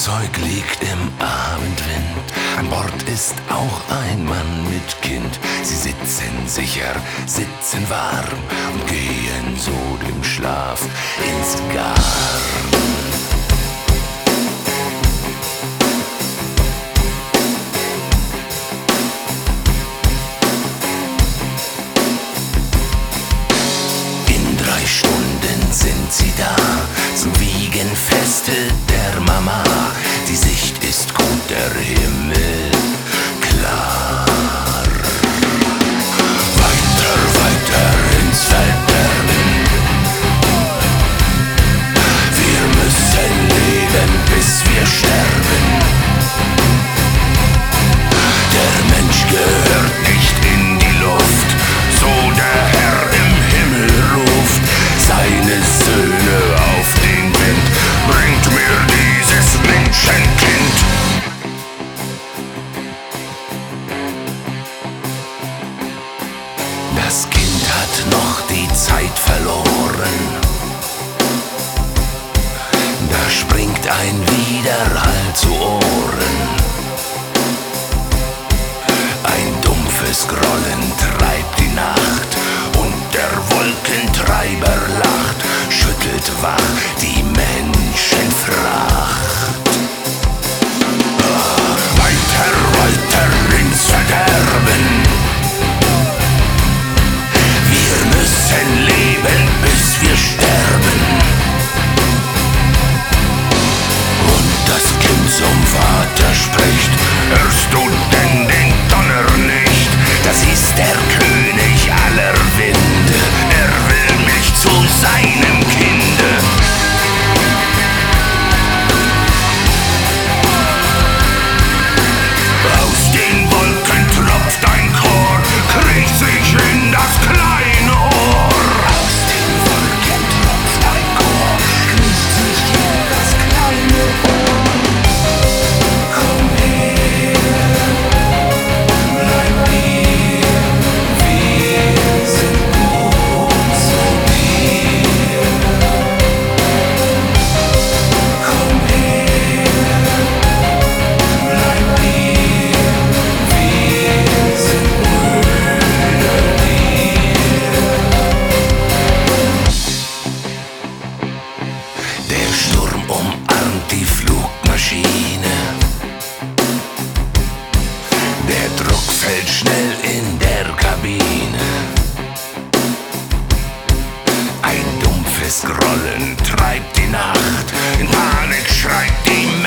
Flugzeug liegt im Abendwind. An Bord ist auch ein Mann mit Kind. Sie sitzen sicher, sitzen warm und gehen so dem Schlaf ins Garn. In 3 Stunden sind sie da zum Wiegenfeste der Mama. Die Sicht ist gut, der Himmel klar. Weiter, weiter ins Verderben. Wir müssen leben, bis wir sterben. Der Mensch gehört nicht in die Luft, so der Herr im Himmel ruft seine Söhne auf den Wind. Bringt mir dieses Menschenkind. Das Kind hat noch die Zeit verloren. Da springt ein Widerhall zu Ohren. Ein dumpfes Grollen treibt die Nacht und der Wolkentreiber lacht, schüttelt wach die Menschenfracht. Weiter, weiter ins Verderben. Wir müssen leben, bis wir sterben. Und das Kind zum Vater spricht: Hörst du denn den Donner nicht? Das ist der König aller Winde. Er will mich zu seinem Kinde. Aus den Wolken tropft ein Chor, kriecht sich in das kleine Ohr. Aus den Wolken tropft ein Chor, kriecht sich in das kleine Ohr. Komm her, bleib hier, wir sind gut zu dir. Komm her, bleib hier, wir sind Brüder dir. Der Sturm umarmt die Flugmaschine. Der Druck fällt schnell in der Kabine. Ein dumpfes Grollen treibt die Nacht. In Panik schreit die